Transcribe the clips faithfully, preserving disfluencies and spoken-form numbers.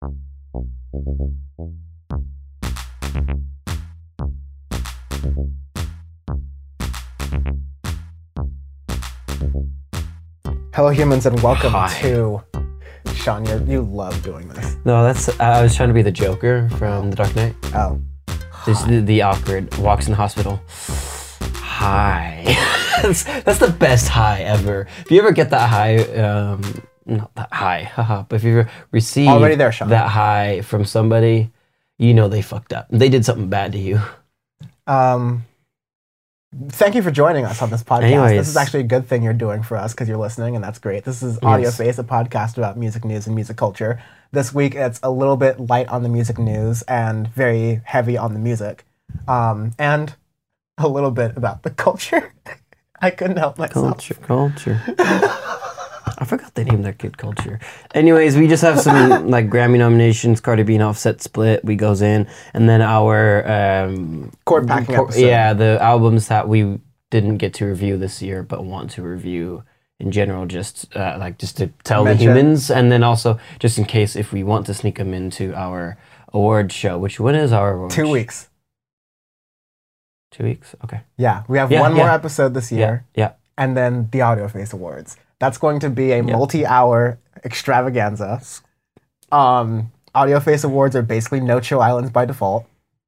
Hello, humans, and welcome Hi. to Sean. You you love doing this. No, that's. I was trying to be the Joker from The Dark Knight. Oh, This the, the awkward walks in the hospital. Hi. that's, that's the best hi ever. If you ever get that high, um, not that high, haha, but if you ever receive Already there, Sean. that high from somebody, you know they fucked up. They did something bad to you. um, thank you for joining us on this podcast. Anyways. This is actually a good thing you're doing for us because you're listening, and that's great. This is Audio Yes. Face, a podcast about music news and music culture. This week, it's a little bit light on the music news and very heavy on the music, um, and a little bit about the culture. I couldn't help myself. Culture, culture. I forgot they named their kid Culture. Anyways, we just have some like Grammy nominations. Cardi B and Offset split. We goes in, and then our um, Chord packing cor- episode. Yeah, the albums that we didn't get to review this year, but want to review in general, just uh, like just to tell Mention. the humans, and then also just in case if we want to sneak them into our award show. Which when is our award Two sh- weeks. Two weeks. Okay. Yeah, we have Yeah, one more yeah. episode this Yeah. year. Yeah. And then the Audio Face Awards. That's going to be a multi-hour extravaganza. Um, Audio Face Awards are basically No Chill Islands by default.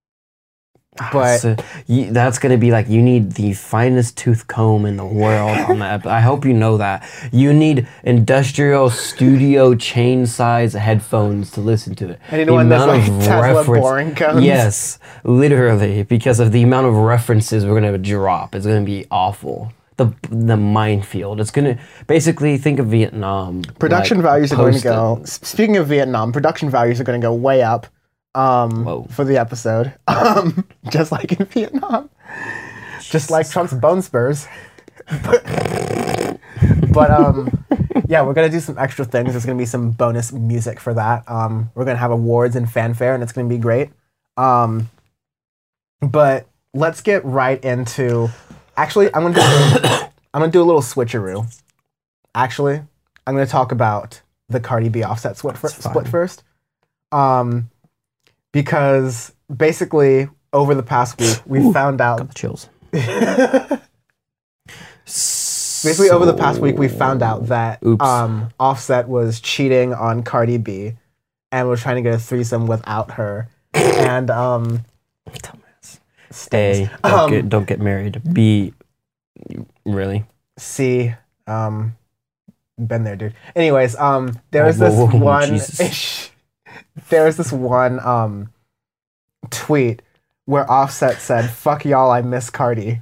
But So, you, that's going to be like, you need the finest tooth comb in the world on that. ep- I hope you know that. You need industrial studio chain size headphones to listen to it. And you know when there's, like, Tesla boring cones? Yes, literally, because of the amount of references we're going to drop. It's going to be awful. The the minefield. It's going to basically think of Vietnam. production like, values are going to post- go. s- Speaking of Vietnam, production values are going to go way up um, Whoa. for the episode. Um, just like in Vietnam. Just like Trump's bone spurs. but but um, yeah, we're going to do some extra things. There's going to be some bonus music for that. Um, we're going to have awards and fanfare, and it's going to be great. Um, but let's get right into... Actually, I'm gonna do, I'm gonna do a little switcheroo. Actually, I'm gonna talk about the Cardi B Offset split, fir- That's fine. split first, um, because basically over the past week we Ooh, found Got out. the chills. Basically, over the past week we found out that Oops. um, Offset was cheating on Cardi B, and was trying to get a threesome without her, and um, Dumbass. stings. A, don't, Um, get, don't get married. B, really? C, um, been there, dude. Anyways, um, there Whoa, was this whoa, whoa, one. Jesus. there was this one um tweet where Offset said, "Fuck y'all, I miss Cardi."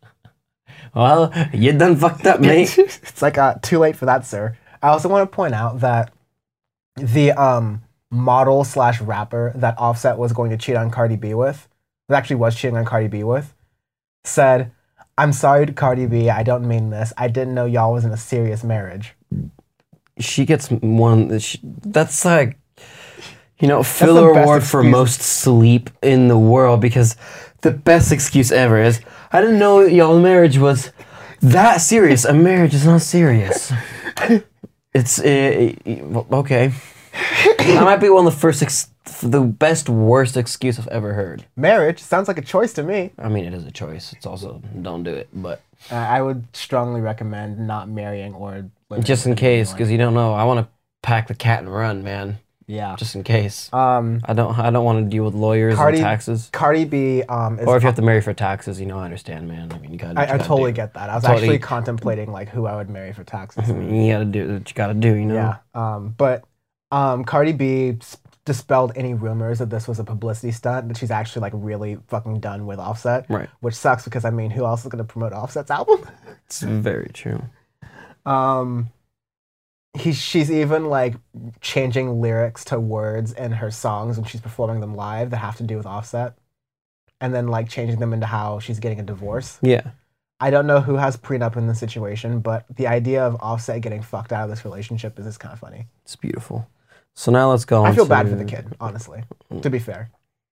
Well, you done fucked up, mate. It's like uh, too late for that, sir. I also want to point out that the um model slash rapper that Offset was going to cheat on Cardi B with, that actually was cheating on Cardi B with, said, "I'm sorry to Cardi B. I don't mean this. I didn't know y'all was in a serious marriage." She gets one. She, that's like, you know, filler best award for excuse. most sleep in the world, because the best excuse ever is, I didn't know y'all marriage was that serious. A marriage is not serious. It's uh, uh, okay. That might be one of the first, ex- the best, worst excuse I've ever heard. Marriage sounds like a choice to me. I mean, it is a choice. It's also don't do it, but Uh, I would strongly recommend not marrying or living just in with case, anyone. because you don't know. I want to pack the cat and run, man. Yeah. Just in case. Um, I don't. I don't want to deal with lawyers Cardi- and taxes. Cardi B um, is. Or if you have to marry for taxes, you know, I understand, man. I mean, you gotta. I, you I gotta totally do. get that. I was Totally. actually contemplating like who I would marry for taxes. I mean, you gotta do what you gotta do, you know. Yeah. Um, but um, Cardi B s- dispelled any rumors that this was a publicity stunt. That she's actually like really fucking done with Offset. Right. Which sucks because I mean, who else is gonna promote Offset's album? It's very true. Um, he she's even like changing lyrics to words in her songs when she's performing them live that have to do with Offset, and then like changing them into how she's getting a divorce. Yeah. I don't know who has prenup in this situation, but the idea of Offset getting fucked out of this relationship is just kind of funny. It's beautiful. So now let's go on I feel to- bad for the kid, honestly. To be fair,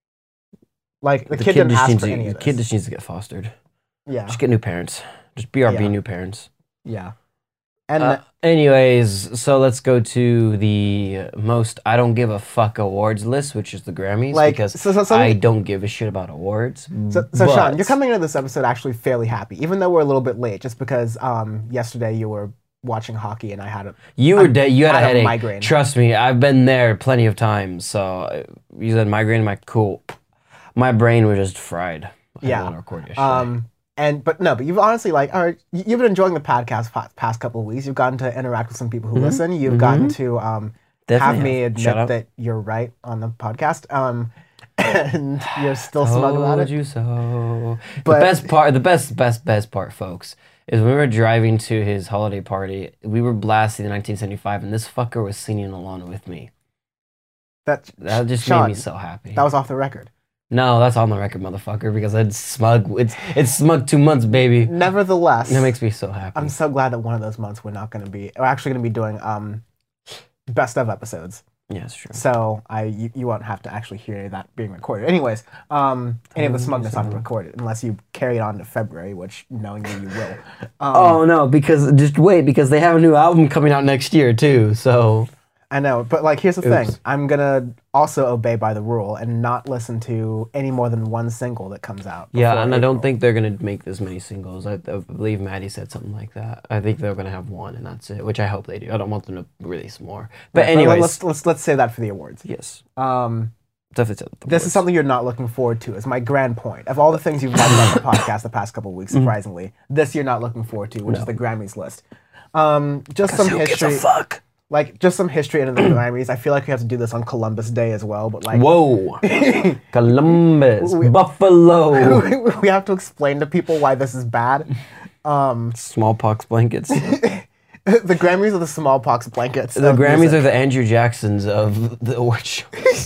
like the, The kid, kid didn't just ask needs for to, any the of this. kid just needs to get fostered. yeah, Just get new parents. Just B R B Yeah. new parents. yeah. And Uh, anyways, so let's go to the most I don't give a fuck awards list, which is the Grammys, Like, because so- so- so- I don't give a shit about awards. so, so Sean, but- you're coming into this episode actually fairly happy, even though we're a little bit late, just because um, yesterday you were watching hockey and I had a You were dead. You had a had a headache. migraine. Trust me, I've been there plenty of times. So uh, you said migraine. My cool. My brain was just fried. I Yeah. didn't want to record yesterday. Um, and but no, but you've honestly like, all right, you- you've been enjoying the podcast pa- past couple of weeks. You've gotten to interact with some people who listen. You've gotten to um, have Definitely me have. admit Shut up. that you're right on the podcast. Um, and you're still smug about Told it. you so. But- the best part, the best, best, best part, folks, is when we were driving to his holiday party. We were blasting nineteen seventy-five, and this fucker was singing along with me. That That just Sean, made me so happy. that was off the record. No, that's on the record, motherfucker, because it's smug. It's it's smug two months, baby. Nevertheless, That makes me so happy. I'm so glad that one of those months we're not going to be. We're actually going to be doing um, best of episodes. yeah, it's true. So I you, you won't have to actually hear any of that being recorded. Anyways, um, any of the smugness on recorded, unless you carry it on to February, which knowing you, you will. Um, Oh no, because just wait, because they have a new album coming out next year too. So I know, but like, here's the Oops. thing: I'm gonna also obey by the rule and not listen to any more than one single that comes out. yeah, before and I don't April. think they're gonna make this many singles. I, I believe Maddie said something like that. I think they're gonna have one, and that's it. Which I hope they do. I don't want them to release more. But Right, anyways, let's let's let's say that for the awards. yes, Um, definitely. said the this words. is something you're not looking forward to. Is my grand point of all the things you've done about the podcast the past couple of weeks. Surprisingly, this you're not looking forward to, which is the Grammys list. Um, just some Who gives a history. fuck? Like, just some history into the Grammys. I feel like we have to do this on Columbus Day as well, but like, Whoa, Columbus, We- Buffalo, we have to explain to people why this is bad. Um, smallpox blankets. the Grammys are the smallpox blankets. The of Grammys music. are the Andrew Jacksons of the award shows.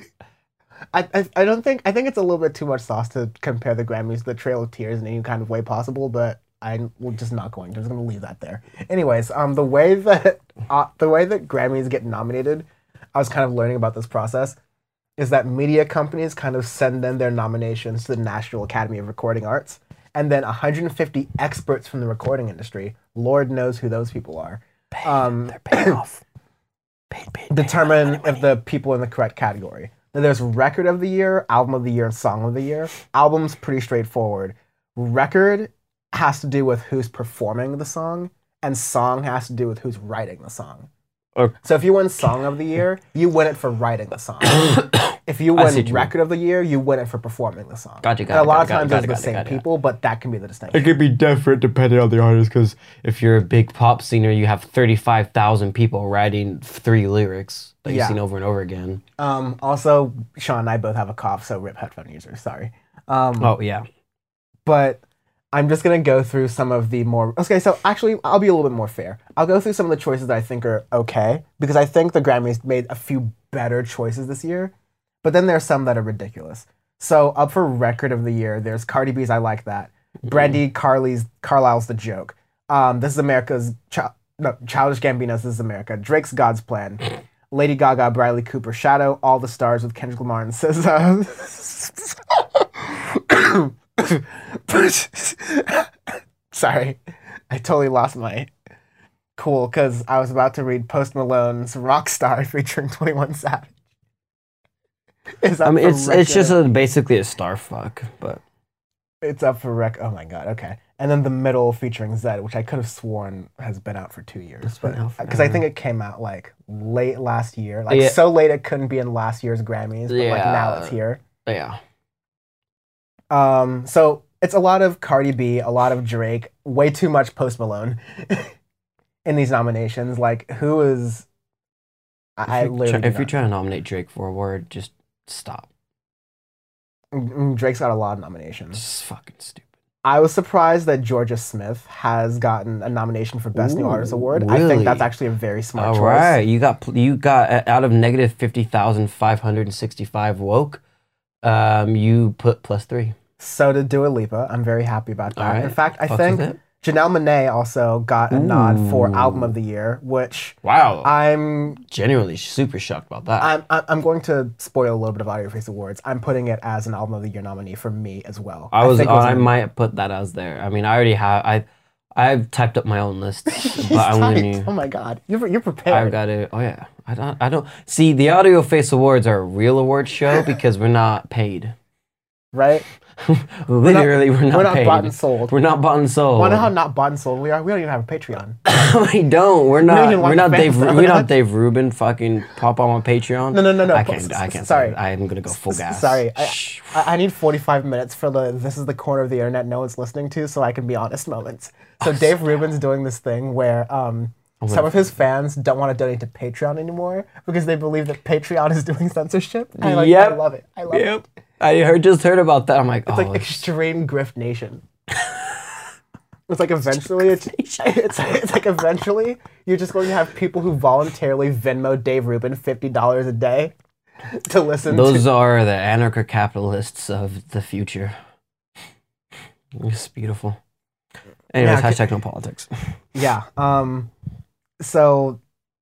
I, I I don't think I think it's a little bit too much sauce to compare the Grammys to the Trail of Tears in any kind of way possible, but I'm just not going to. I'm just going to leave that there. Anyways, um, the way that uh, the way that Grammys get nominated, I was kind of learning about this process, is that media companies kind of send in their nominations to the National Academy of Recording Arts, and then one hundred fifty experts from the recording industry, Lord knows who those people are, um, They're paying off. Paid, paid, paid. determine if the people in the correct category. Now, there's record of the year, album of the year, and song of the year. Album's pretty straightforward. Record has to do with who's performing the song, and song has to do with who's writing the song. Okay. So if you win song of the year, you win it for writing the song. If you I win see what you record of the year, you win it for performing the song. Gotcha, And got a it, lot got of it, times got those it, are the got it, same got it. people, but that can be the distinction. It could be different depending on the artist, because if you're a big pop singer, you have thirty-five thousand people writing three lyrics that you've Yeah. seen over and over again. Um, also, Sean and I both have a cough, so rip headphone users. Sorry. Um, Oh, yeah. but I'm just gonna go through some of the more. Okay, so actually, I'll be a little bit more fair. I'll go through some of the choices that I think are okay, because I think the Grammys made a few better choices this year, but then there's some that are ridiculous. So up for record of the year, there's Cardi B's "I Like That," Brandy Carly's "Carlisle's the Joke," um, "This Is America's," Ch- no, Childish Gambino's "This Is America," Drake's "God's Plan," Lady Gaga, Bradley Cooper, "Shadow," "All the Stars" with Kendrick Lamar and S Z A. Sorry, I totally lost my cool because I was about to read Post Malone's "Rockstar" featuring twenty-one Savage. Is I up mean, for it's it's just record. a, basically a star fuck, but It's up for rec. Oh my god. Okay, and then the middle featuring Zed, which I could have sworn has been out for two years, It's but been out because I forever. think it came out like late last year, like Yeah. so late it couldn't be in last year's Grammys, but like now Yeah. it's here. yeah. Um, so it's a lot of Cardi B, a lot of Drake, way too much Post Malone in these nominations. Like, who is? I, I If, you're, literally. try- do if you're not- trying to nominate Drake for a award, just stop. Mm, Drake's got a lot of nominations. It's fucking stupid. I was surprised that Georgia Smith has gotten a nomination for Best New Ooh, Artist Award. I really? think that's actually a very smart All choice. right, you got pl- you got uh, out of negative fifty thousand five hundred and sixty-five woke. Um, you put plus three. So did Dua Lipa. I'm very happy about that. All right, In fact, I fucks think with it. Janelle Monáe also got a nod for Ooh. Album of the Year, which Wow, I'm genuinely super shocked about that. I'm I'm I'm going to spoil a little bit of Audio Face Awards. I'm putting it as an Album of the Year nominee for me as well. I was, think it I a- might put that as there. I mean, I already have. I, I've typed up my own list, but He's I'm typed. gonna. Oh my god, you're you're prepared. I've got to. Oh yeah, I don't. I don't see the Audio Face Awards are a real award show because we're not paid. Right? Literally, we're not, we're not We're not paid. bought and sold. We're not bought and sold. Wonder how not bought and sold we are. We don't even have a Patreon. we don't. We're don't not. even We're want not the Dave. fans to know We're not that. Dave Rubin. Fucking pop on my Patreon. No, no, no, no. I can't. I can't. Sorry. Say it. I'm gonna go full gas. Sorry, I, Shh. I I need forty-five minutes for the this is the corner of the internet no one's listening to, so I can be honest moments. So Dave Rubin's doing this thing where um, some of his fans don't want to donate to Patreon anymore because they believe that Patreon is doing censorship. I like. Yep. I love it. I love Yep. it. I heard just heard about that. I'm like, It's oh, like extreme grift nation. It's like eventually it's, it's it's like eventually you're just going to have people who voluntarily Venmo Dave Rubin fifty dollars a day to listen those to. are the anarcho-capitalists of the future. It's beautiful. Anyways, Yeah, hashtag no politics. Yeah. Um. So.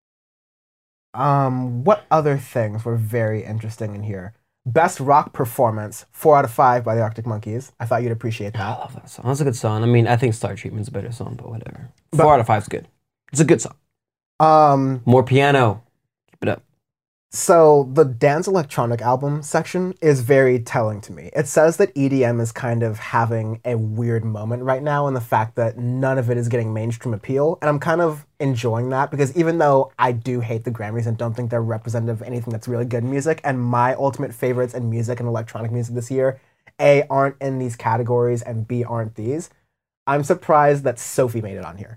Um. What other things were very interesting in here? Best rock performance, four out of five by the Arctic Monkeys. I thought you'd appreciate I that. love that song. That's a good song. I mean, I think Star Treatment's a better song, but whatever. But- Four out of five's good. It's a good song. Um. More piano. Keep it up. So the dance electronic album section is very telling to me. It says that E D M is kind of having a weird moment right now in the fact that none of it is getting mainstream appeal. And I'm kind of enjoying that because even though I do hate the Grammys and don't think they're representative of anything that's really good in music, and my ultimate favorites in music and electronic music this year, A, aren't in these categories and B, aren't these, I'm surprised that Sophie made it on here.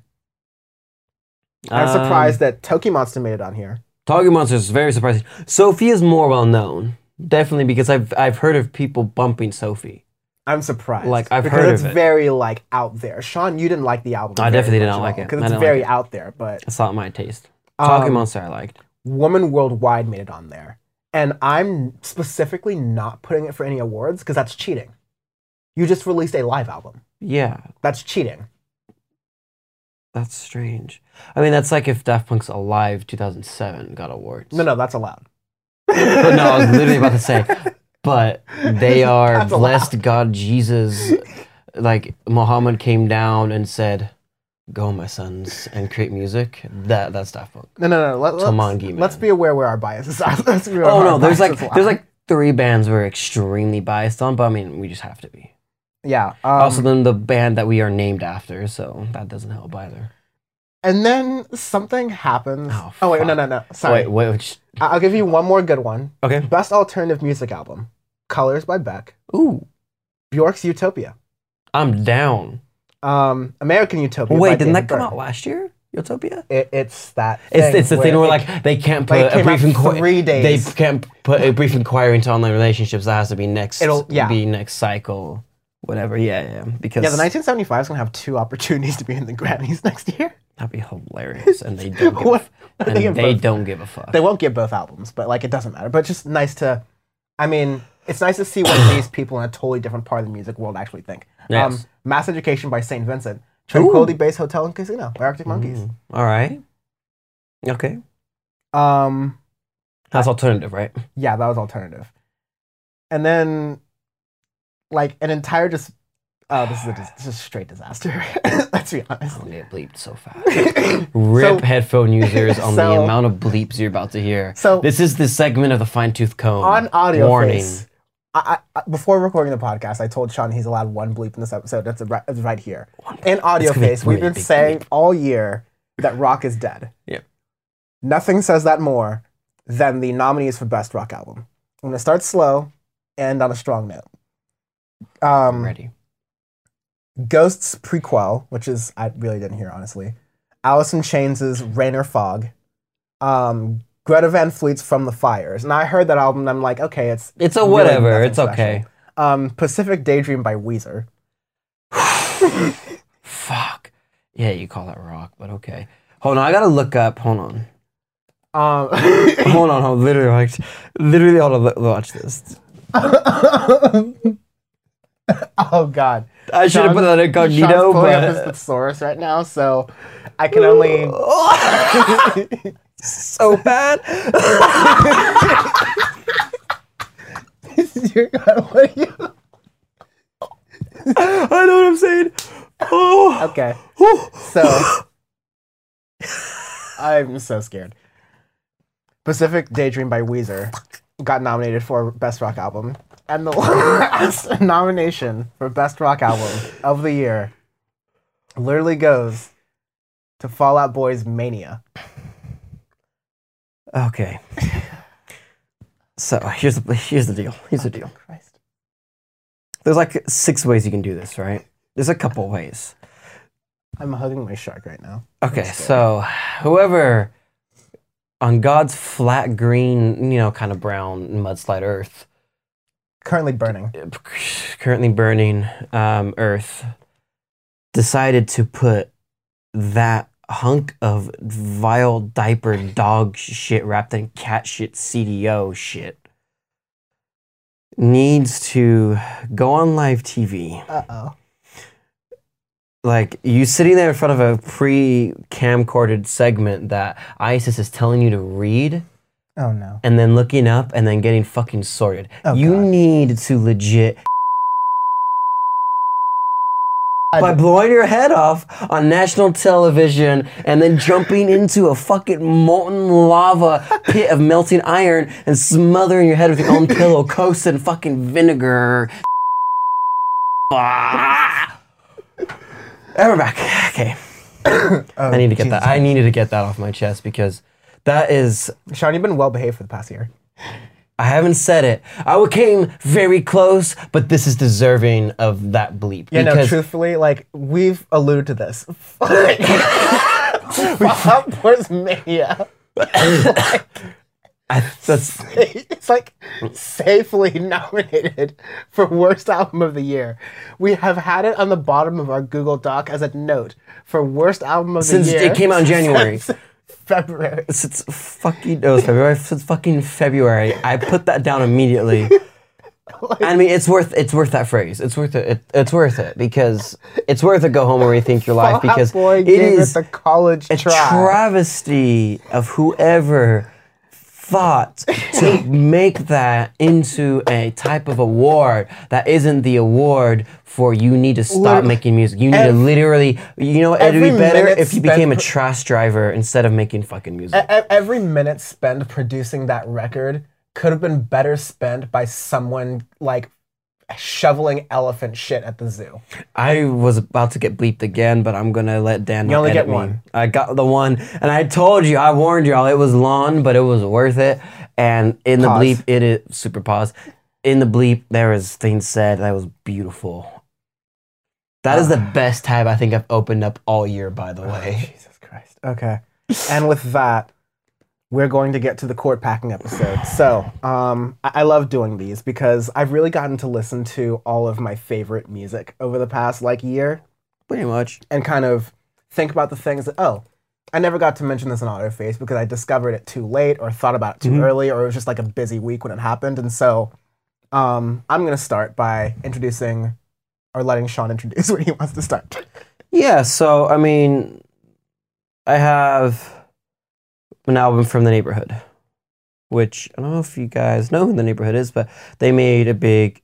I'm Um, surprised that Toki Monster made it on here. Talking Monsters is very surprising. Sophie is more well known. Definitely because I've I've heard of people bumping Sophie. I'm surprised. Like, I've because heard it's of it. very like out there. Sean, you didn't like the album. I very definitely did much not at like all, it. because I it's didn't very like it. out there. But It's not my taste. Talking um, Monster I liked. Woman Worldwide made it on there, and I'm specifically not putting it for any awards because that's cheating. You just released a live album. Yeah, That's cheating. that's strange. I mean, that's like if Daft Punk's Alive two thousand seven got awards. No, no, that's allowed. But no, I was literally about to say, but they are That's allowed. blessed God Jesus. Like Muhammad came down and said, "Go, my sons, and create music." That that's Daft Punk. No, no, no. Let, let's, Tomangi, man. let's be aware where our biases are. Let's be aware Oh where no, our there's like biases lie. there's like three bands we're extremely biased on, but I mean we just have to be. yeah. Um, also, then the band that we are named after, so that doesn't help either. and then something happens. Oh, Oh, wait, no, fuck. no, no. Sorry. Wait, wait. Which, I- I'll give you one more good one. okay. Best alternative music album: Colors by Beck, Ooh, Bjork's Utopia, I'm down. um, American Utopia. Wait, by didn't that David come Byrne. out last year? Utopia. It, it's that. It's thing it's the thing where it- like they can't like, put it a came out brief inquiry. three days. They can't put a brief inquiry into online relationships. That has to be next. It'll- yeah. Be next cycle, whatever. Yeah, yeah. Because yeah, the nineteen seventy-five is gonna have two opportunities to be in the Grammys next year. that'd be hilarious, and they don't. Give a, What- f- they and get they both. don't give a fuck. They won't get both albums, but like it doesn't matter. But it's just nice to, I mean, it's nice to see what these people in a totally different part of the music world actually think. Um, Yes. Mass Education by Saint Vincent, Tranquility Base Hotel and Casino by Arctic Monkeys. Mm, all right. Okay. Um, That's alternative, right? yeah, that was alternative. And then, like an entire just, oh, this is a dis- this is a straight disaster. Let's be honest. I'm gonna get bleeped so fast. Rip So- headphone users on the so- amount of bleeps you're about to hear. So This is the segment of the fine tooth comb. on audio warning. face, I, I, before recording the podcast, I told Sean he's allowed one bleep in this episode. That's, a, right- that's right here. In audio gonna be a face, we've really been big saying bleep. all year that rock is dead. Yep. Nothing says that more than the nominees for best rock album. I'm gonna start slow, end on a strong note. I'm Um, ready. Ghosts prequel, which is I really didn't hear honestly. Alice in Chains' Rain or Fog. Um, Greta Van Fleet's From the Fires. And I heard that album and I'm like, okay, it's It's a really whatever. nothing It's special. okay. Um, Pacific Daydream by Weezer. Fuck. Yeah, you call that rock, but okay. Hold on, I gotta look up. Hold on. Um, Hold on, hold on. Literally, like, literally, hold on. look- Watch this. oh God. I should have put that incognito, Sean's pulling up his but thesaurus right now, so I can only. so bad. Dear God, what are you? I know what I'm saying. Okay. So I'm so scared. Pacific Daydream by Weezer got nominated for Best Rock Album. And the last nomination for Best Rock Album of the year literally goes to Fall Out Boy's Mania. Okay. So here's the here's the deal. Here's the deal. Christ. There's like six ways you can do this, right? There's a couple ways. I'm hugging my shark right now. Okay, so whoever on God's flat green, you know, kind of brown mudslide Earth, Currently burning. currently burning um, Earth, decided to put that hunk of vile diaper dog shit wrapped in cat shit C D O shit needs to go on live T V. Uh-oh. Like, you sitting there in front of a pre-camcorded segment that ISIS is telling you to read, Oh, no. and then looking up and then getting fucking sorted. Oh, you God. need to legit by blowing your head off on national television and then jumping into a fucking molten lava pit of melting iron and smothering your head with your own pillow coated in fucking vinegar. Ah! And we're back. Okay. Oh, I need to get Jesus. that. I needed to get that off my chest because that is. Sean, you've been well behaved for the past year. I haven't said it. I came very close, but this is deserving of that bleep. Yeah, no, because truthfully, like, we've alluded to this. Fall Out Boy's Mania. I, that's It's like safely nominated for Worst Album of the Year. We have had it on the bottom of our Google Doc as a note for Worst Album of since the Year. it came out in January. Since February. Since fucking it was February. Since fucking February, I put that down immediately. I mean, it's worth it's worth that phrase. It's worth it. it it's worth it because it's worth it. Go home and rethink your life Fall Out because Boy it gave is it the college a try. travesty of whoever thought to make that into a type of award that isn't the award for you need to stop Literally- making music. You need ev- to literally, you know, it'd be every better minute if you spent became a pr- trash driver instead of making fucking music. E- Every minute spent producing that record could have been better spent by someone like shoveling elephant shit at the zoo. I was about to get bleeped again, but I'm gonna let Dan. You only edit get me. one. I got the one, and I told you, I warned y'all, it was long, but it was worth it. And in the Pause. bleep, it is super pause. In the bleep, there was things said that was beautiful. That is the best tab I think I've opened up all year, by the way. Jesus Christ. Okay. And with that, we're going to get to the court packing episode. So, um, I-, I love doing these because I've really gotten to listen to all of my favorite music over the past like year Pretty much. and kind of think about the things that, oh, I never got to mention this in Autoface because I discovered it too late or thought about it too Mhm. early or it was just like a busy week when it happened. And so um, I'm going to start by introducing or letting Sean introduce when he wants to start. Yeah, so, I mean, I have an album from The Neighborhood, which I don't know if you guys know who The Neighborhood is, but they made a big,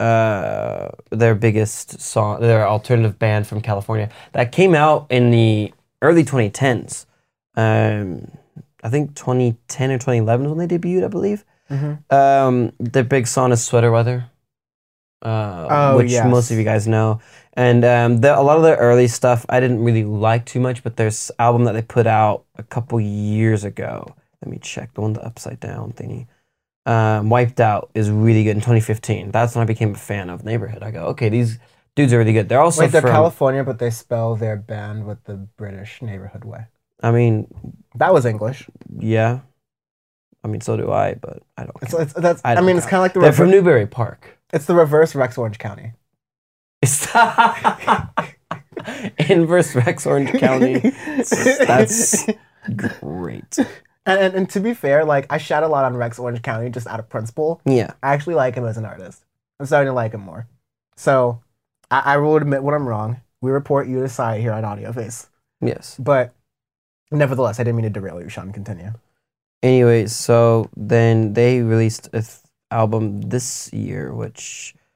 uh, their biggest song, their alternative band from California that came out in the early twenty tens. Um, I think twenty ten or twenty eleven is when they debuted, I believe. Mm-hmm. Um, their big song is Sweater Weather, uh, Oh, which yes. most of you guys know. And um, the, a lot of their early stuff I didn't really like too much, but there's an album that they put out a couple years ago. Let me check, the one the upside down thingy. Um, Wiped Out is really good in twenty fifteen. That's when I became a fan of Neighborhood. I go, okay, these dudes are really good. They're also Wait, they're from, California, but they spell their band with the British neighborhood way. I mean, That was English. yeah. I mean, so do I, but I don't It's, care. it's that's. I I, don't mean, it's care. kind of like the They're rever- from Newbury Park. it's the reverse Rex Orange County. It's Inverse Rex Orange County. That's great. And, and and to be fair, like I shout a lot on Rex Orange County just out of principle. Yeah. I actually like him as an artist. I'm starting to like him more. So I, I will admit when I'm wrong. We report you to side here on AudioFace. Yes. But nevertheless, I didn't mean to derail you, Sean. Continue. Anyways, so then they released an th- album this year, which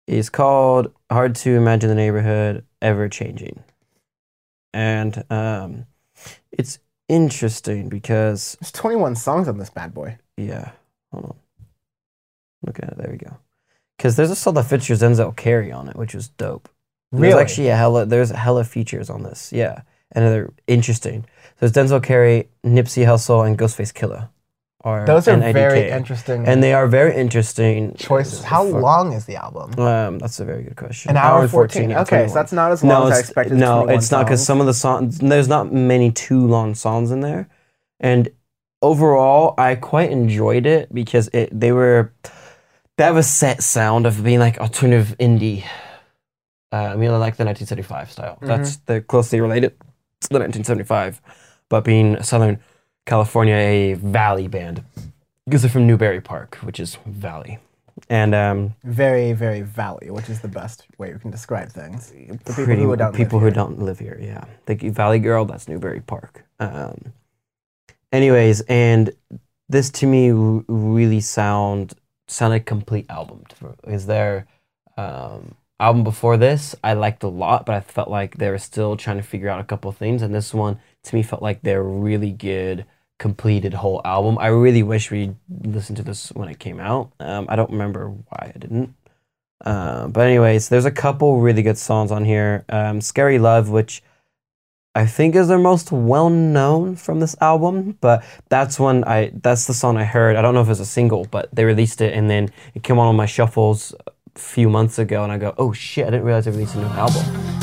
is called Hard to Imagine the Neighborhood Ever Changing. And um, it's interesting because... There's twenty-one songs on this bad boy. Yeah. Hold on. Look at it. There we go. Because there's a song that features Denzel Curry on it, which was dope. Really? There's actually a hella, there's hella features on this. Yeah. And they're interesting. So there's Denzel Curry, Nipsey Hussle, and Ghostface Killah. Or Those are N I D K. very interesting. And they are very interesting choices. How For, long is the album? Um, that's a very good question. An hour and fourteen. fourteen yeah, okay, so that's not as long no, as I expected. No, it's not because songs. some of the songs, there's not many too long songs in there. And overall, I quite enjoyed it because it they were, they have a set sound of being like alternative indie. Uh, I mean, I like the nineteen seventy-five style. Mm-hmm. That's the closely related to the nineteen seventy-five, but being Southern California, a Valley band, because they're from Newbury Park, which is Valley, and um, very, very Valley, which is the best way you can describe things. The people who don't people live who here. don't live here, yeah. The Valley Girl, that's Newbury Park. Um, anyways, and this to me r- really sound sounded like a complete album. Is there um, album before this I liked a lot, but I felt like they were still trying to figure out a couple of things, and this one to me felt like they're really good. Completed whole album. I really wish we listened to this when it came out. Um, I don't remember why I didn't. Uh, but anyways, there's a couple really good songs on here. Um, Scary Love, which I think is their most well known from this album, but that's one I that's the song I heard. I don't know if it's a single, but they released it and then it came on on my shuffles a few months ago, and I go, oh shit, I didn't realize they released a new album.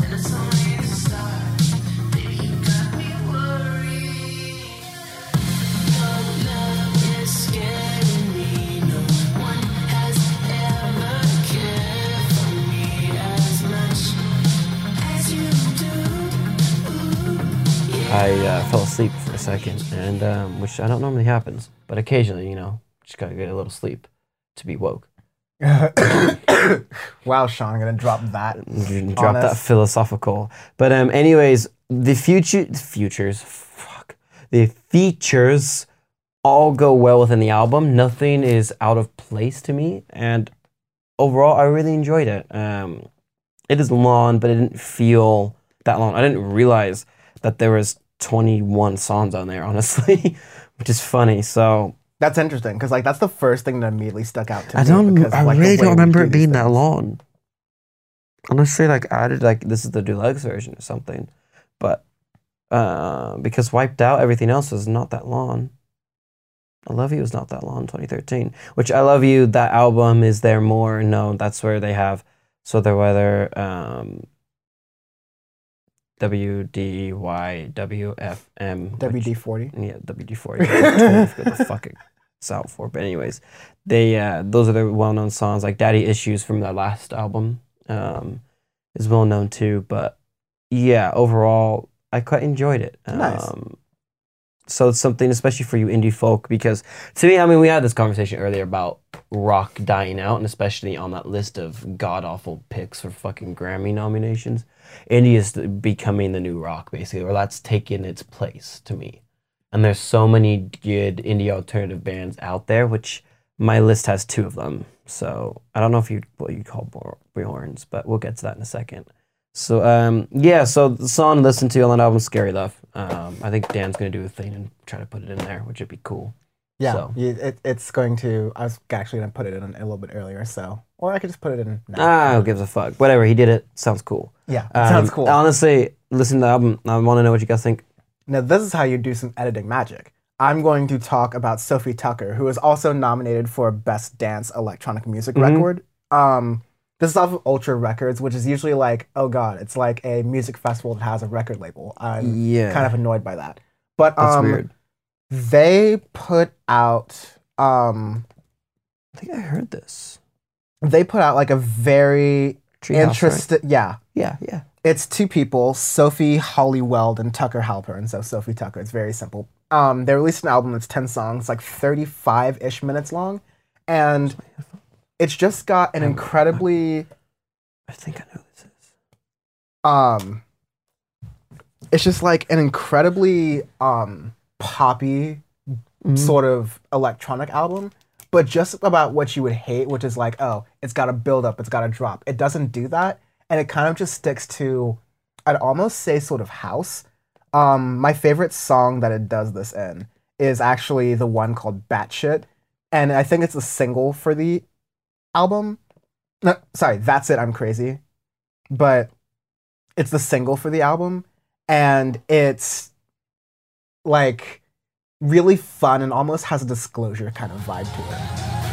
I uh, fell asleep for a second, and um, which I don't normally happens, but occasionally, you know, just gotta get a little sleep to be woke. Wow, Sean, I'm gonna drop that. Drop that philosophical. But um, anyways, the future, futures, fuck, the features all go well within the album. Nothing is out of place to me, and overall, I really enjoyed it. Um, it is long, but it didn't feel that long. I didn't realize that there was twenty-one songs on there, honestly, which is funny. So that's interesting because like that's the first thing that immediately stuck out to I me. Don't, because, I like, really don't remember it being things. that long. Honestly, like I added like this is the deluxe version or something, but uh, because Wiped Out, everything else is not that long. I Love You is not that long, twenty thirteen. Which I Love You, that album is there more. No, that's where they have So the Weather. Um, W D Y W F M. W D forty. Yeah, W D forty. I totally forgot what the fuck it's out for. But anyways, they uh, those are the well-known songs. Like Daddy Issues from their last album um, is well-known too. But yeah, overall, I quite enjoyed it. Nice. Um, so it's something, especially for you indie folk, because to me, I mean, we had this conversation earlier about rock dying out, and especially on that list of god-awful picks for fucking Grammy nominations. Indie is becoming the new rock, basically, or that's taking its place to me. And there's so many good indie alternative bands out there, which my list has two of them. So I don't know if you what you call Bjorns, but we'll get to that in a second. So um, yeah, so the song to listen to on that album, Scary Love. Um, I think Dan's gonna do a thing and try to put it in there, which would be cool. Yeah, so. you, it, it's going to. I was actually gonna put it in a little bit earlier, so or I could just put it in now. Ah, who gives a fuck? Whatever, he did it. Sounds cool. Yeah, it um, sounds cool. Honestly, listen to the album. I want to know what you guys think. Now, this is how you do some editing magic. I'm going to talk about Sophie Tucker, who is also nominated for Best Dance Electronic Music Mm-hmm. Record. Um, this is off of Ultra Records, which is usually like, oh god, it's like a music festival that has a record label. I'm Yeah. kind of annoyed by that. But That's um, weird. they put out, um, I think I heard this. they put out like a very Treehouse, interesting, yeah. Yeah, yeah. It's two people, Sophie Hollyweld and Tucker Halpern. So Sophie Tucker, it's very simple. Um, they released an album that's ten songs, like thirty-five-ish minutes long. And it's just got an incredibly... I think I know who this is. Um, it's just like an incredibly um, poppy Mm-hmm. sort of electronic album. but just about what you would hate, which is like, oh, it's got to build up, it's got to drop. It doesn't do that, and it kind of just sticks to, I'd almost say, sort of house. Um, my favorite song that it does this in is actually the one called Batshit, and I think it's a single for the album. No, sorry, That's It, I'm Crazy, but it's the single for the album, and it's like really fun and almost has a Disclosure kind of vibe to it.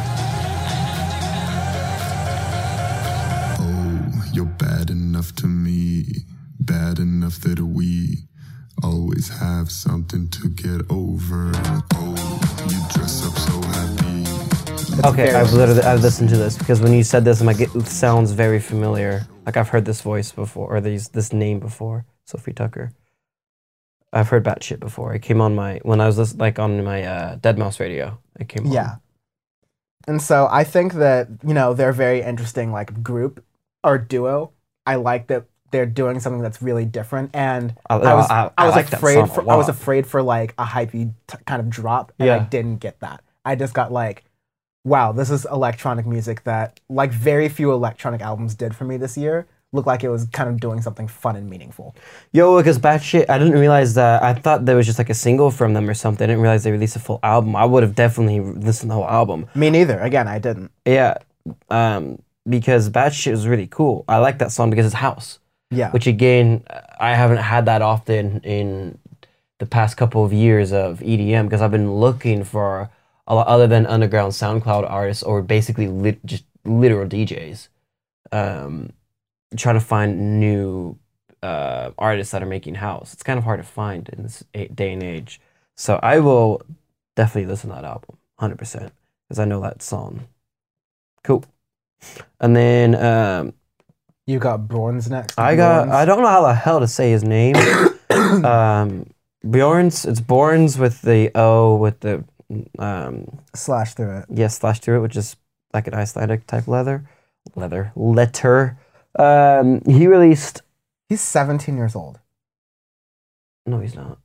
Oh, you're bad enough to me, bad enough that we always have something to get over. Oh, you dress up so happy. Okay, very I've literally I've listened to this because when you said this, I'm like, it sounds very familiar. Like I've heard this voice before, or these this name before. Sophie Tucker. I've heard Batshit before. It came on my when I was lis- like on my uh, Dead Mouse radio. It came on. Yeah. And so I think that, you know, they're a very interesting like group or duo. I like that they're doing something that's really different, and I, I was I, I, I was like that afraid song a for I was lot. afraid for like a hypey t- kind of drop, and I Yeah. didn't get that. I just got like, wow, this is electronic music that like very few electronic albums did for me this year. Looked like it was kind of doing something fun and meaningful. Yo, because Batshit, I didn't realize that. I thought there was just like a single from them or something. I didn't realize they released a full album. I would have definitely listened to the whole album. Me neither. Again, I didn't. Yeah, um, because Batshit was really cool. I like that song because it's house, Yeah. which again, I haven't had that often in the past couple of years of E D M because I've been looking for a lot other than underground SoundCloud artists or basically lit, just literal D Js. Um, trying to find new uh, artists that are making house. It's kind of hard to find in this a- day and age. So I will definitely listen to that album, one hundred percent, because I know that song. Cool. And then um, You got Bjorn's next. I got, Bjorn's. I don't know how the hell to say his name. um, Bjorn's, it's Borns with the O with the, um, slash through it. yeah, slash through it, which is like an Icelandic type leather. Leather. Letter. Um, he released. He's seventeen years old. No, he's not.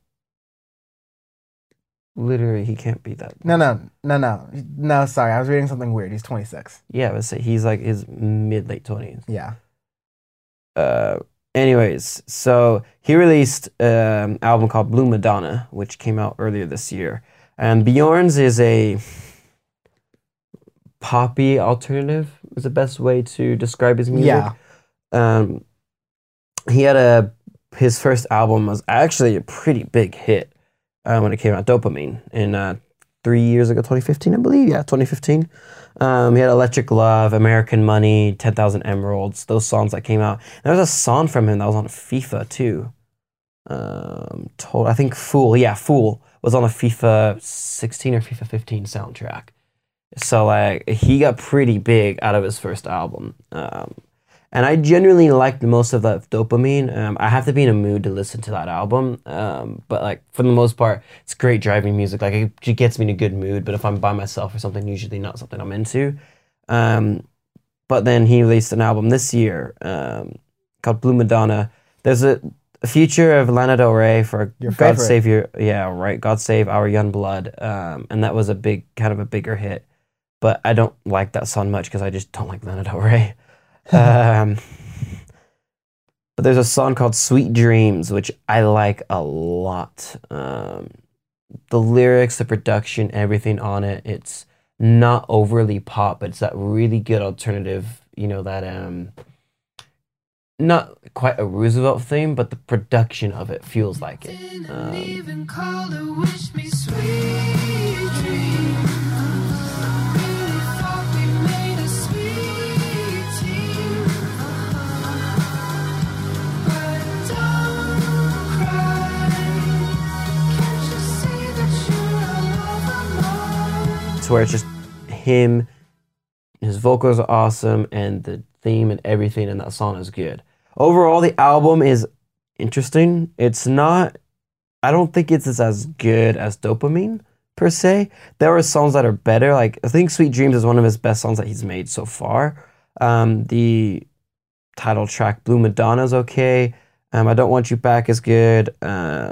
Literally, he can't be that. No, no, no, no, no. Sorry, I was reading something weird. He's twenty-six. Yeah, I would say he's like his mid late twenties. Yeah. Uh, anyways, so he released an um, album called Blue Madonna, which came out earlier this year. And Bjorn's is a poppy alternative. Is the best way to describe his music. Yeah. Um, he had a his first album was actually a pretty big hit uh, when it came out, Dopamine, in uh, three years ago, twenty fifteen, I believe. Yeah, twenty fifteen. Um, he had Electric Love, American Money, ten thousand Emeralds, those songs that came out. There was a song from him that was on FIFA too. Um, told I think Fool, yeah, Fool was on a FIFA sixteen or FIFA fifteen soundtrack. So like he got pretty big out of his first album. Um, And I genuinely liked most of that Dopamine. Um, I have to be in a mood to listen to that album. Um, but like for the most part, it's great driving music. Like it, it gets me in a good mood. But if I'm by myself or something, usually not something I'm into. Um, but then he released an album this year um, called Blue Madonna. There's a, a feature of Lana Del Rey for Your God favorite. Save Your yeah right God Save Our Young Blood. Um, and that was a big kind of a bigger hit. But I don't like that song much because I just don't like Lana Del Rey. um, but there's a song called Sweet Dreams, which I like a lot. Um, the lyrics, the production, everything on it, it's not overly pop, but it's that really good alternative, you know, that, um, not quite a Roosevelt theme, but the production of it feels like it. Um, Even call to wish me sweet dreams. Really thought we made a sweet team. But don't cry. Can't you see that you're all over mine? to where it's just him, his vocals are awesome, and the theme and everything in that song is good. Overall, the album is interesting. It's not, I don't think it's as good as Dopamine, per se. There are songs that are better. Like, I think Sweet Dreams is one of his best songs that he's made so far. Um, the title track, Blue Madonna, is okay. Um, I Don't Want You Back is good. Um,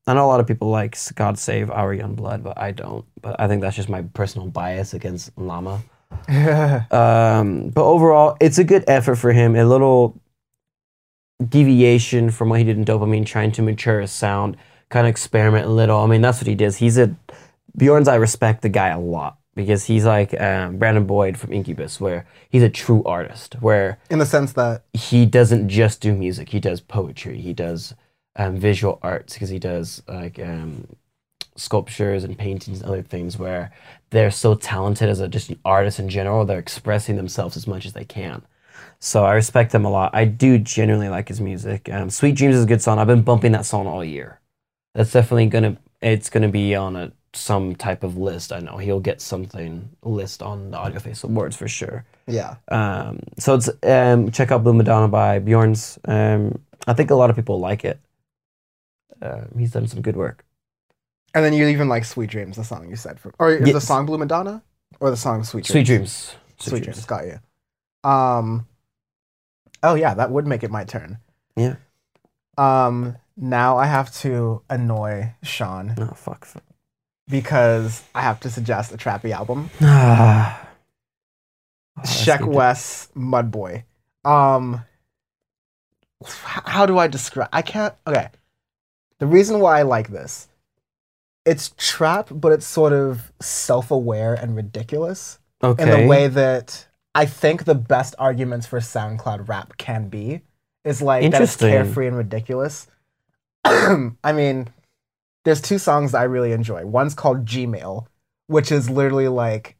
I know a lot of people like God Save Our Young Blood, but I don't. But I think that's just my personal bias against Llama. um, but overall, it's a good effort for him. A little deviation from what he did in Dopamine, trying to mature his sound, kind of experiment a little. I mean, that's what he does. He's a Bjorn's. I respect the guy a lot because he's like um, Brandon Boyd from Incubus, where he's a true artist. Where In the sense that he doesn't just do music; he does poetry. He does um, visual arts because he does like um, sculptures and paintings and other things. Where they're so talented as a just an artist in general, they're expressing themselves as much as they can. So I respect him a lot. I do genuinely like his music. Um, Sweet Dreams is a good song. I've been bumping that song all year. That's definitely gonna. It's gonna be on a some type of list. I know he'll get something list on the Audio Face Awards for sure. yeah. Um, so it's um, check out Blue Madonna by Bjorn's. Um, I think a lot of people like it. Uh, he's done some good work. And then you even like Sweet Dreams, the song you said. For, or is Yes. the song Blue Madonna? Or the song Sweet Dreams? Sweet Dreams. Sweet, Dreams. Got you. Um, oh, yeah, that would make it my turn. Yeah. Um, now I have to annoy Sean Oh fuck. fuck. because I have to suggest a trappy album. Ah. Oh, I Sheck skipped it. West's Mudboy. Um, h- how do I describe? I can't. Okay. The reason why I like this, it's trap, but it's sort of self-aware and ridiculous Okay. in the way that I think the best arguments for SoundCloud rap can be is like that it's Interesting. carefree and ridiculous. I mean, there's two songs that I really enjoy. One's called Gmail, which is literally like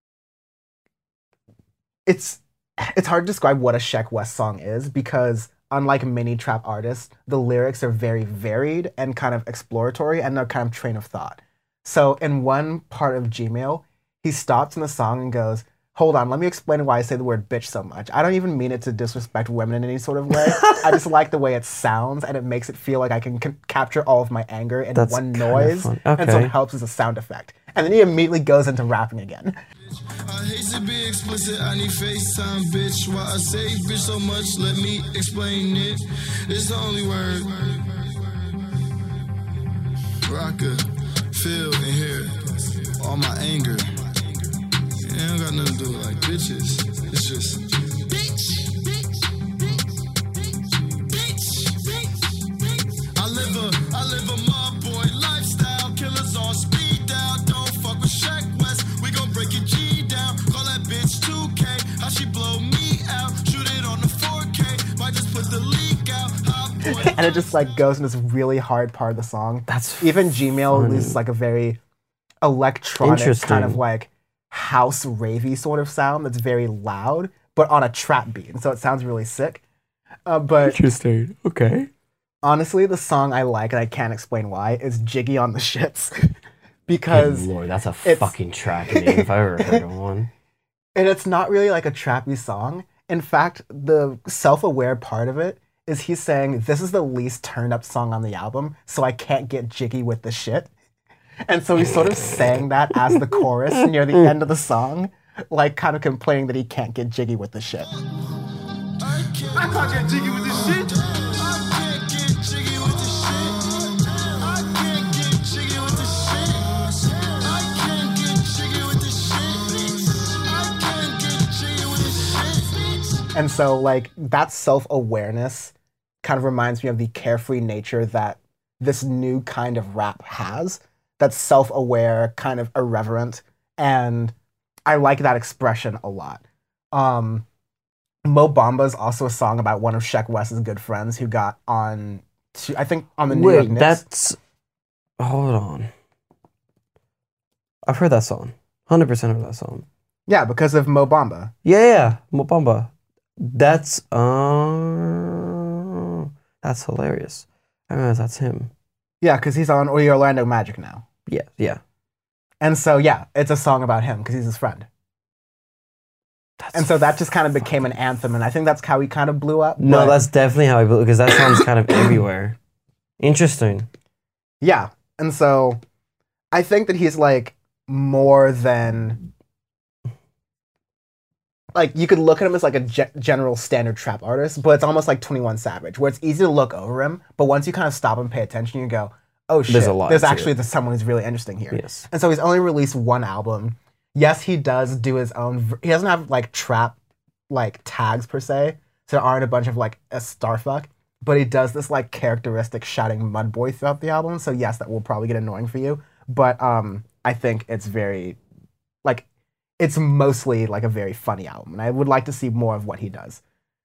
it's it's hard to describe what a Sheck West song is because unlike many trap artists, the lyrics are very varied and kind of exploratory and they're kind of train of thought. So in one part of Gmail, he stops in the song and goes, hold on, let me explain why I say the word bitch so much. I don't even mean it to disrespect women in any sort of way. I just like the way it sounds and it makes it feel like I can c- capture all of my anger in That's one kinda noise. fun. And so Okay. it helps as a sound effect. And then he immediately goes into rapping again. I hate to be explicit, I need FaceTime, bitch. Why I say bitch so much, let me explain it. It's the only word where I could feel and hear all my anger. It ain't got nothing to do with like bitches. It's just bitch, bitch, bitch, bitch, bitch, bitch. I live a, I live a mob boy lifestyle. Killers on speed down. Don't fuck with Sheck West. We gon' break your G down. Call that bitch two K. How she blow me out? Shoot it on the four K. Might just put the leak out. Hot boy. And it just like goes in this really hard part of the song. That's Even Gmail funny. is like a very electronic kind of Interesting. like house ravey sort of sound that's very loud, but on a trap beat. And so it sounds really sick. Uh, but interesting. Okay. honestly, the song I like, and I can't explain why, is Jiggy on the Shits. because Good Lord, that's a it's- fucking track name if I ever heard of one. and it's not really like a trappy song. In fact, the self-aware part of it is he's saying, this is the least turned up song on the album, so I can't get jiggy with the shit. And so he's sort of saying that as the chorus near the end of the song, like kind of complaining that he can't get jiggy with the shit. I can't, I can't get jiggy with this shit. I can't get jiggy with this shit. I can't get jiggy with this shit. I can't get jiggy with this shit. I can't get jiggy with this shit. And so like that self-awareness kind of reminds me of the carefree nature that this new kind of rap has. That's self-aware, kind of irreverent, and I like that expression a lot. Um, Mo Bamba is also a song about one of Sheck West's good friends who got on, to, I think, on the New York Wait, Knicks. that's. Hold on. I've heard that song. one hundred percent heard that song. Yeah, because of Mo Bamba. Yeah, yeah, Mobamba. That's. Uh, that's hilarious. I realize that's him. Yeah, because he's on the Orlando Magic now. Yeah, yeah. And so, yeah, it's a song about him because he's his friend. That's And so that just kind of became an anthem, and I think that's how he kind of blew up. No, but- that's definitely how I blew because that song's kind of everywhere. Interesting. Yeah. And so I think that he's like more than like you could look at him as like a ge- general standard trap artist, but it's almost like twenty-one Savage, where it's easy to look over him, but once you kind of stop and pay attention, you go, oh shit, There's a lot There's to actually it. there's someone who's really interesting here. Yes. And so he's only released one album. Yes, he does do his own. v- He doesn't have like trap like tags per se. So there aren't a bunch of like a starfuck. But he does this like characteristic shouting mud boy throughout the album. So yes, that will probably get annoying for you. But um, I think it's very like it's mostly like a very funny album, and I would like to see more of what he does.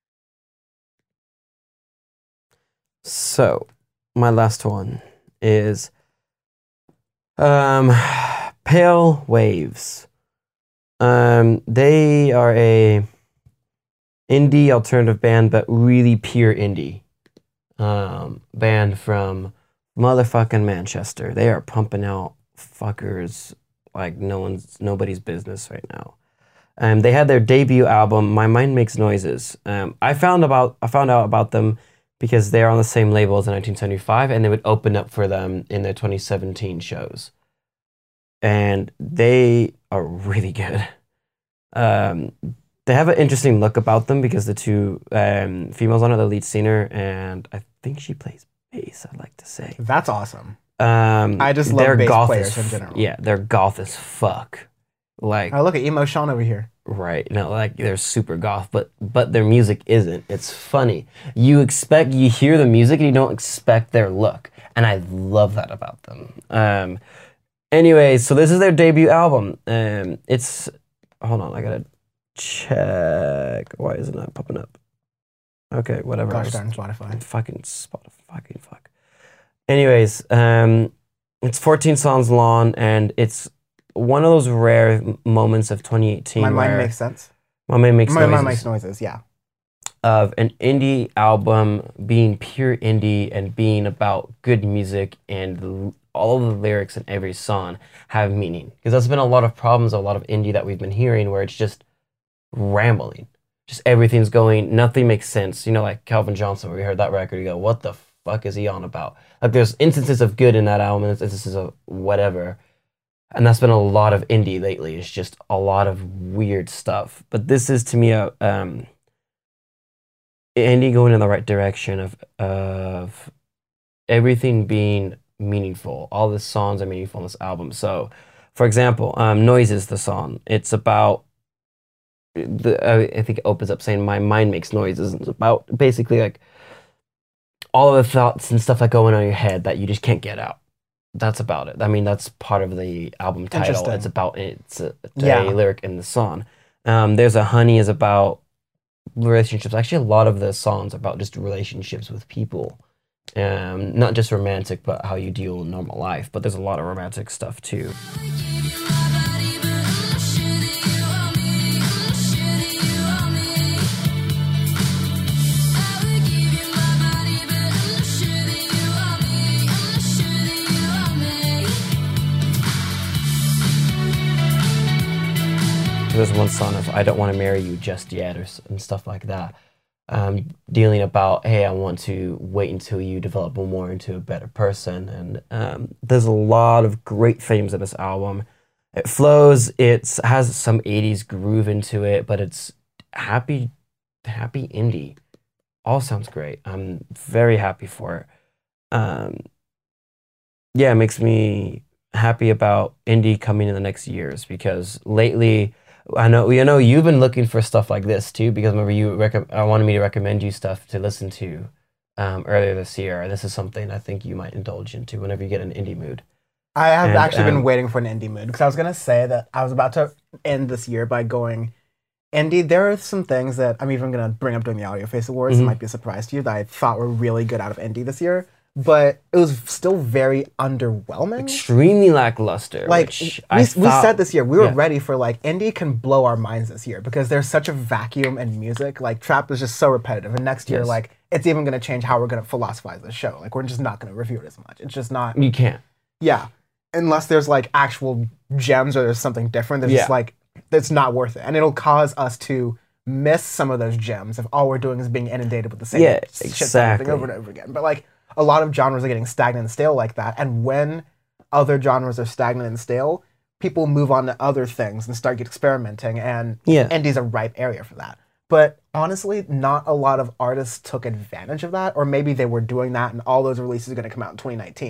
So, my last one is um, Pale Waves. Um, they are a indie alternative band, but really pure indie um, band from motherfucking Manchester. They are pumping out fuckers like no one's nobody's business right now. Um, they had their debut album, My Mind Makes Noises. Um, I found about I found out about them because they're on the same label as in nineteen seventy-five, and they would open up for them in their twenty seventeen shows. And they are really good. Um, they have an interesting look about them because the two um, females on it, the lead singer, and I think she plays bass, I'd like to say. That's awesome. Um, I just love they're bass goth players as in f- general. Yeah, they're goth as fuck. Like, Oh, look at emo Sean over here. right, no, like they're super goth, but but their music isn't. It's funny. You expect you hear the music and you don't expect their look, and I love that about them. Um, anyway, so this is their debut album. Um, it's hold on, I gotta check. Why isn't that popping up? Okay, whatever. I Gosh was- darn Spotify. fucking spot fucking fuck. Anyways, um, it's fourteen songs long, and it's one of those rare m- moments of twenty eighteen. My mind where makes sense. my mind makes My noises mind makes noises. Yeah. of an indie album being pure indie and being about good music, and l- all of the lyrics in every song have meaning. Because that's been a lot of problems, a lot of indie that we've been hearing, where it's just rambling. Just everything's going, nothing makes sense. You know, like Calvin Johnson, where we heard that record, you go, what the fuck is he on about? Like, there's instances of good in that album, and there's instances of whatever. And that's been a lot of indie lately. It's just a lot of weird stuff. But this is, to me, a um, indie going in the right direction of of everything being meaningful. All the songs are meaningful in this album. So, for example, um, Noises, the song. It's about the I I think it opens up saying my mind makes noises. It's about basically like all of the thoughts and stuff that go on in your head that you just can't get out. That's about it. I mean, that's part of the album title. Interesting. It's about it's a, a Yeah. lyric in the song. Um, there's a Honey is about relationships. Actually, a lot of the songs are about just relationships with people. Um, not just romantic, but how you deal in normal life. But there's a lot of romantic stuff too. There's one song of I don't want to marry you just yet, or s- and stuff like that. Um, dealing about, hey, I want to wait until you develop more into a better person. And um, there's a lot of great themes in this album. It flows, it has some eighties groove into it, but it's happy, happy indie. All sounds great. I'm very happy for it. Um, yeah, it makes me happy about indie coming in the next years, because lately, I know you know you've been looking for stuff like this too, because remember you rec- I wanted me to recommend you stuff to listen to um, earlier this year. This is something I think you might indulge into whenever you get in an indie mood. I have And, actually been um, waiting for an indie mood, because I was gonna say that I was about to end this year by going indie. There are some things that I'm even gonna bring up during the Audio Face Awards. It Mhm. might be a surprise to you that I thought were really good out of indie this year, but it was still very underwhelming. Extremely lackluster. Like which we, I we thought- said this year, we were yeah. ready for like indie can blow our minds this year, because there's such a vacuum in music. Like trap is just so repetitive, and next year, Yes. like it's even gonna change how we're gonna philosophize the show. Like we're just not gonna review it as much. It's just not. You can't. Yeah, unless there's like actual gems or there's something different. There's just Yeah. like it's not worth it, and it'll cause us to miss some of those gems if all we're doing is being inundated with the same Yeah, shit exactly. thing over and over again. But like a lot of genres are getting stagnant and stale like that, and when other genres are stagnant and stale, people move on to other things and start experimenting, and Yeah. indie's a ripe area for that. But honestly, not a lot of artists took advantage of that, or maybe they were doing that and all those releases are going to come out in twenty nineteen.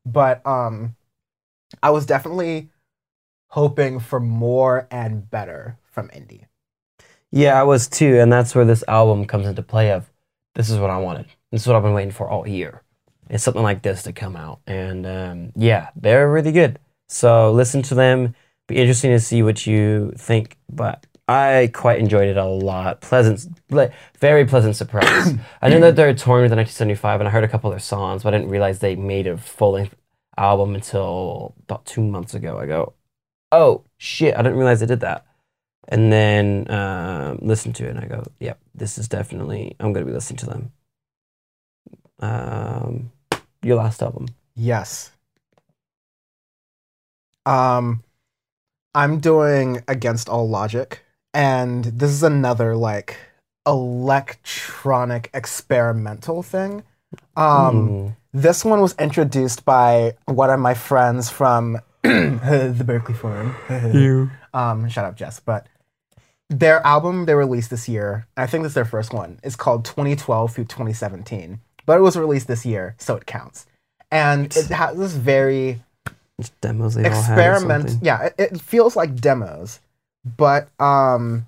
but um, I was definitely hoping for more and better from indie. Yeah, I was too, and that's where this album comes into play of, this is what I wanted. This is what I've been waiting for all year. It's something like this to come out. And um, yeah, they're really good. So listen to them. Be interesting to see what you think, but I quite enjoyed it a lot. Pleasant, ple- very pleasant surprise. I knew that they're touring with the nineteen seventy-five, and I heard a couple of their songs, but I didn't realize they made a full-length album until about two months ago. I go, oh, shit, I didn't realize they did that. And then um, listen to it, and I go, yep, this is definitely, I'm going to be listening to them. Um, your last album. Yes. Um, I'm doing Against All Logic, and this is another like electronic experimental thing. Um, Mm. This one was introduced by one of my friends from the Berkeley Forum. You. Um, shout out Jess, but their album they released this year, I think this is their first one, is called twenty twelve through twenty seventeen, but it was released this year, so it counts. And it has this very Just demos they all had or experiment. something. Yeah, it, it feels like demos, but um,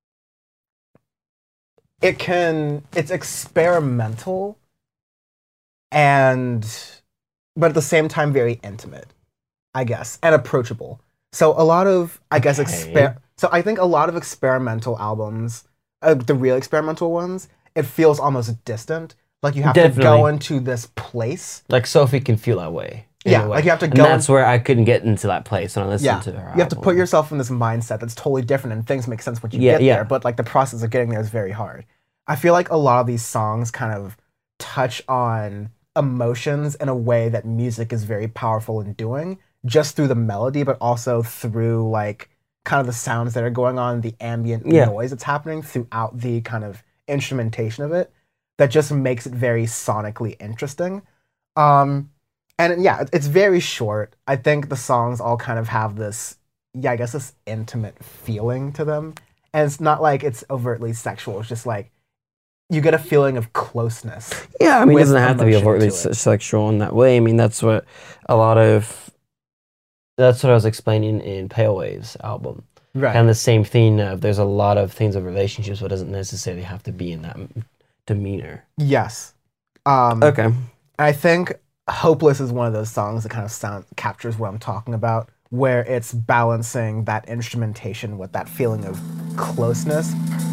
it can. It's experimental, and but at the same time very intimate, I guess, and approachable. So a lot of, I guess, Okay. exper. So I think a lot of experimental albums, uh, the real experimental ones, it feels almost distant. Like you have to go Definitely. into this place. Like Sophie can feel that way. in Yeah, a way. like you have to And go that's where I couldn't get into that place when I listened Yeah, to her you have to album. put yourself in this mindset that's totally different, and things make sense once you Yeah, get yeah. there. But like the process of getting there is very hard. I feel like a lot of these songs kind of touch on emotions in a way that music is very powerful in doing, just through the melody, but also through like kind of the sounds that are going on, the ambient Yeah. noise that's happening throughout the kind of instrumentation of it, that just makes it very sonically interesting. Um, and yeah, it- it's very short. I think the songs all kind of have this, yeah, I guess this intimate feeling to them. And it's not like it's overtly sexual. It's just like you get a feeling of closeness. Yeah, I mean, it with doesn't have to be emotion overtly to it. se- sexual in that way. I mean, that's what a lot of. That's what I was explaining in Pale Waves album. Right. Kind of the same thing of there's a lot of things of relationships, but it doesn't necessarily have to be in that m- demeanor. Yes. Um, Okay. I think Hopeless is one of those songs that kind of sound captures what I'm talking about, where it's balancing that instrumentation with that feeling of closeness.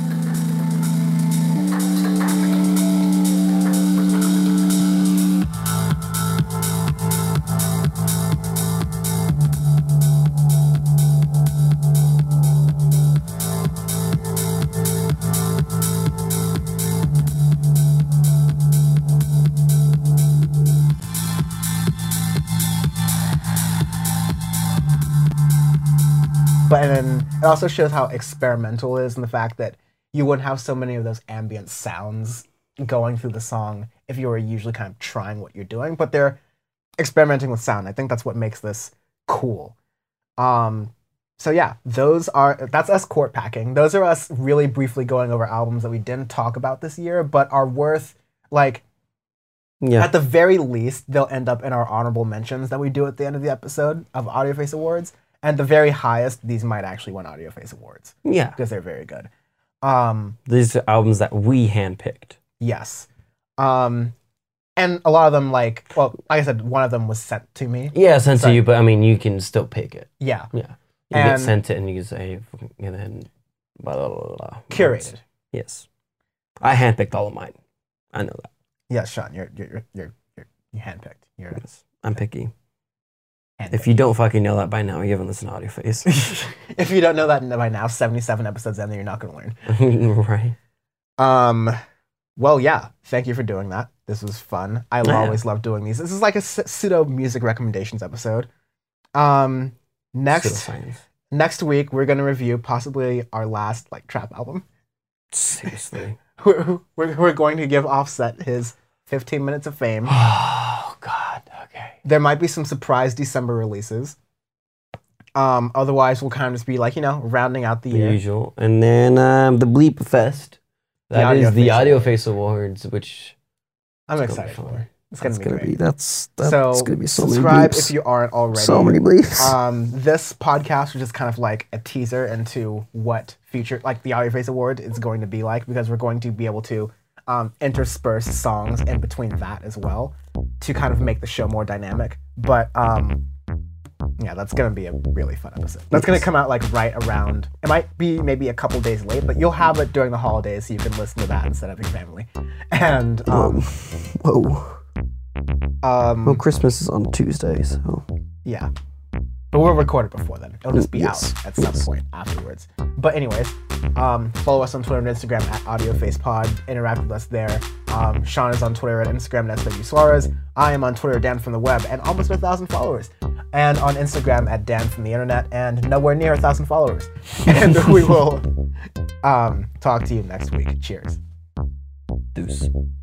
But then it also shows how experimental it is, and the fact that you wouldn't have so many of those ambient sounds going through the song if you were usually kind of trying what you're doing. But they're experimenting with sound. I think that's what makes this cool. Um, so yeah, those are that's us court packing. Those are us really briefly going over albums that we didn't talk about this year, but are worth like Yeah. at the very least, they'll end up in our honorable mentions that we do at the end of the episode of Audio Face Awards. And the very highest, these might actually win Audio Face Awards Yeah. because they're very good. Um, These are albums that we handpicked. yes. Um, and a lot of them, like, well, like I said, one of them was sent to me. Yeah, sent Sorry. to you, but I mean, you can still pick it. Yeah. Yeah. You get And- sent it and you can say, and then blah, blah, blah, blah. Curated. Yes. I handpicked all of mine. I know that. Yes, Sean, you're you're you're you're, you're you handpicked. You're Yes. I'm picky. handpicked. If you don't fucking know that by now, you haven't listened to Audio Face. if you don't know that by now, seventy-seven episodes in, then you're not going to learn. Right. Um, well, yeah. Thank you for doing that. This was fun. I Yeah. always love doing these. This is like a s- pseudo music recommendations episode. Um, next Pseudoscience. next week we're gonna review possibly our last like trap album. Seriously. We're we're, we're going to give Offset his fifteen minutes of fame. Oh, God. Okay. There might be some surprise December releases. Um, otherwise we'll kind of just be like you know rounding out the The year. usual. And then um, the Bleep Fest. The That Audio is the Face Audio Awards. Face Awards, which I'm it's gonna be excited fun. for. It's gonna That's be gonna great. be that's that's so gonna be so many subscribe bleeps. if you aren't already. So many bleeps. Um, this podcast was just kind of like a teaser into what future, like the Audio Face Award, is going to be like, because we're going to be able to um, intersperse songs in between that as well to kind of make the show more dynamic. But um, yeah, that's gonna be a really fun episode. That's gonna come out like right around. It might be maybe a couple days late, but you'll have it during the holidays, so you can listen to that instead of your family. And um, Whoa. um, Well, Christmas is on Tuesday, so yeah. But we'll record it before then. It'll just be Yes. out at some Yes. point afterwards. But anyways, um, follow us on Twitter and Instagram at AudioFacePod. Interact with us there. Um, Sean is on Twitter at Instagram at S W Suarez. I am on Twitter, Dan from the Web, and almost a thousand followers. And on Instagram at Dan from the Internet, and nowhere near a thousand followers. And we will um, talk to you next week. Cheers. deuce.